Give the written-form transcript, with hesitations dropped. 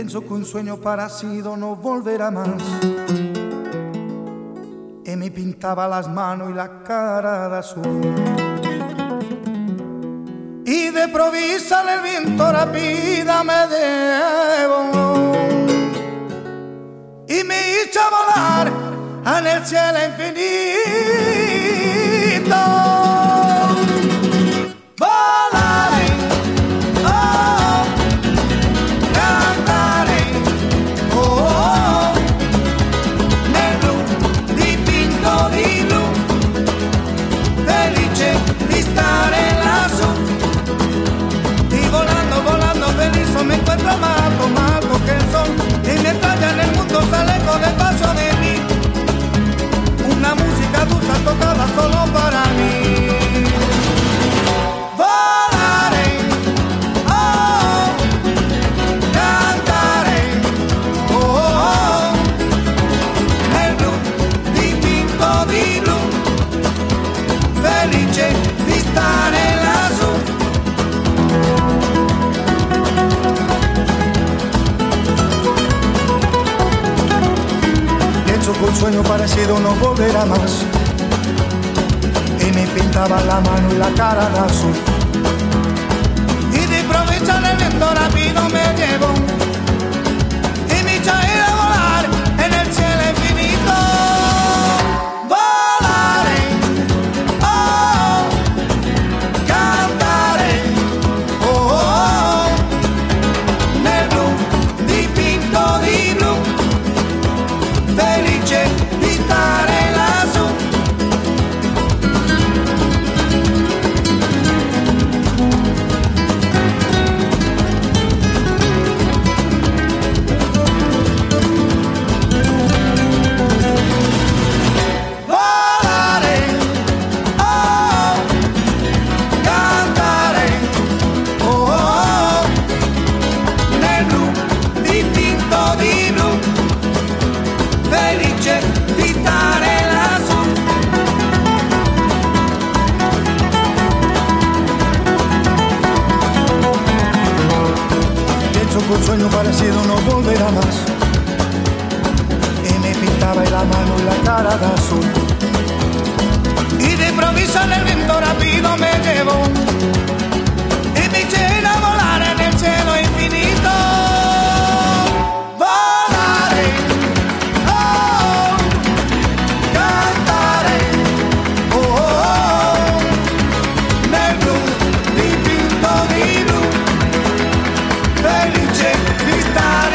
Pienso que un sueño parecido no volverá más. Y me pintaba las manos y la cara de azul. Y de improvisa el viento rápida me llevó y me hizo volar en el cielo infinito. Me encuentro más que el sol y me estalla en el mundo, sale con el paso de mí. Una música dulce tocada solo para mí. Volaré, oh, cantaré, oh, oh, nel blu dipinto di blu, felice di stare lassù. Con sueño parecido no volverá más. Y me pintaba la mano y la cara de azul. Y de improviso en el viento rápido me llevó y me hizo ir a volar en el cielo infinito. Volaré, oh, cantaré, oh, oh, nel blu dipinto di blu, felice di stare lassù. Volare, oh, cantare, oh, oh, nel blu dipinto di blu, felice di stare lassù. Pienso que un sueño parecido no volverá más. Y me pintaba la mano y la cara de azul. Y de improviso en el viento rápido me llevó y me hizo ir a volar en el cielo infinito. Felice di stare